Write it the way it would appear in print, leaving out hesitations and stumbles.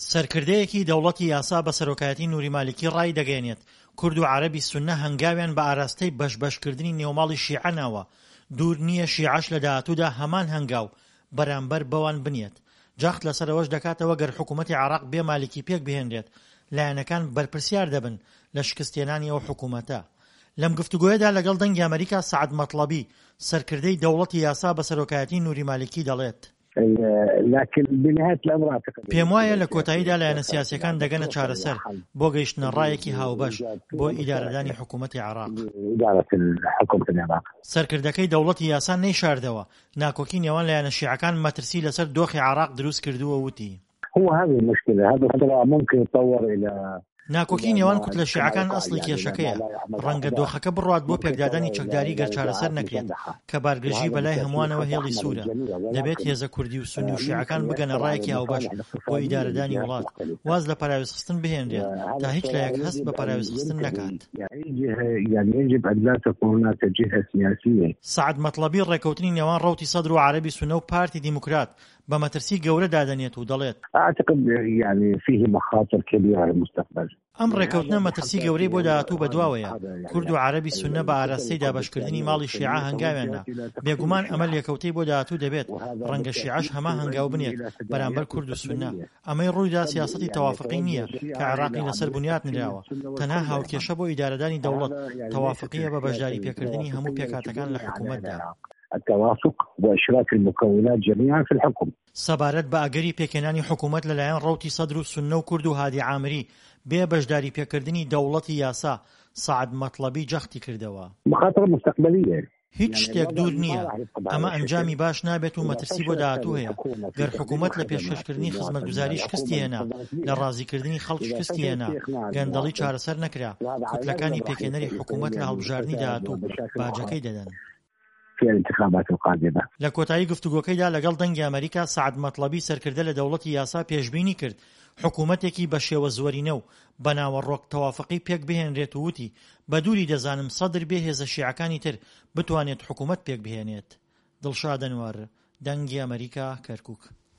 سەرکردەیەکی دەوڵەتی یاسا بە سەرۆکایەتی نووری مالیکی ڕای دەگەێنێت کورد و عەرەبی سوننە هەنگاویان بە ئاراستەی بەشبەشکردنی نێوماڵی شیعە ناوە. دوور نییە شیعەش لە داهاتوودا هەمان هەنگاو بەرامبەر بەوان بنێت. جەخت لەسەرەوەش دەکاتەوە گەر حکوومەتی عێراق بێ مالیکی پێک بهێنرێت لایەنەکان بەرپرسیار دەبن لە شکستێنانی ئەو حکوومەتە. لەم گفتوگۆیەدا لەگەڵ دەنگی ئەمریکا سەعد مەطلەبی سەرکردەی دەوڵەتی یاسا بە سەرۆکایەتی نووری مالیکی دەڵێت لكن بنهاية الأمر أعتقد پێم وایە لە کۆتاییدا لایەنە سیاسیەکان دەگەنە چارەسەر بۆ گەیشتنە ڕایەکی هاوبەش بۆ ئیدارەدانی حکوومەتی عێراق. إدارة حكومة العراق سەرکردەکەی دەوڵەتی یاسا نەیشاردەوە. ناکۆکی نێوان لایەنە شیعەکان مەترسی لەسەر دۆخی عێراق دروست کردووە وتی. هو هذه المشكلة، هذا الخطر ممكن يتطور إلى ناکۆکی نێوان کوت لە شیعەکان ئەسڵی کێشەکەیە. ڕەنگە دۆخەکە بڕوات بۆ پێکدادانی چەکداری گەر چارەسەر نەکرێت کە بارگەژی بەلای هەمووانەوە هێڵی سوورە. دەبێت هێزە کوردی و سونی و شیعەکان بگەنە ڕایەکی هاوبەش بۆ ئیدارەدانی وڵات. واز لە پاراوێزخستن بهێنرێت تا هیچ لایەک هەست بە پاراوێزخستن نەکات. يعني يجب أن لا تكون هناك جهة سياسية. سعد مەطلەبی ڕێکەوتنی نێوان ڕەوتی سەدر و عەرەبی سونە و پارتی دیموکرات بە مەترسی گەورە دادەنێت و دەڵێت أعتقد يعني فيه مخاطر كبيرة للمستقبل. ئەم ڕێکەوتنە مەترسی گەورەی بۆ داهاتوو بەدواوەیە. کورد و عەرەبی سونە بە ئاراستەی دابەشکردنی ماڵی شیعە هەنگاویاندا. بێگومان ئەمە لێکەوتەی بۆ داهاتوو دەبێت. ڕەنگە شیعەش هەمان هەنگاو بنێت بەرامبەر کورد و سونە. ئەمەی ڕوویدا سیاسەتی تەوافقی نییە کە عێراقی لەسەر بنیاد نراوە. تەنها هاوکێشە بۆ ئیدارەدانی دەوڵەت تەوافقیە بە بەشداری پێکردنی هەموو پێکهاتەکان لە حکوومەتدا. التوافق وإشراك المكونات جميعا في الحكم. سەبارەت بە ئەگەری پێکێنانی حکوومەت لەلایەن ڕەوتی سەدر و سونە و کورد و هادی عامری بێ بەشداری پێکردنی دەوڵەتی یاسا سەعد مەطلەبی جەختی کردەوە. مخاطر مستقبلية. هیچ شتێک دوور نییە. ئەمە ئەنجامی باش نابێت و مەترسی بۆ داهاتوو هەیە. گەر حکوومەت لە پێشکەشکردنی خزمەتگوزاری شکستی هێنا، لە ڕازیکردنی خەڵک شکستی هێنا، گەندەڵی چارەسەر نەکرا، کوتلەکانی پێکێنەری حکوومەت لە هەڵبژاردننی داهاتوو باجەکەی دەدەن. في الانتخابات القادمة. لە کۆتایی گفتوگۆکەیدا لەگەڵ دەنگی ئەمریکا سەعد مەطلەبی سەرکردە لە دەوڵەتی یاسا پێشبینی کرد حکوومەتێکی بە شێوە زۆرینە و بە ناوەڕۆک تەوافقی پێک بهێنرێت و وتی بە دووری دەزانم سەدر بێ هێزە شیعەکانی تر بتوانێت حکوومەت پێک بهێنێت. دڵشاد ئەنوار، دەنگی ئەمریکا، کەرکووک.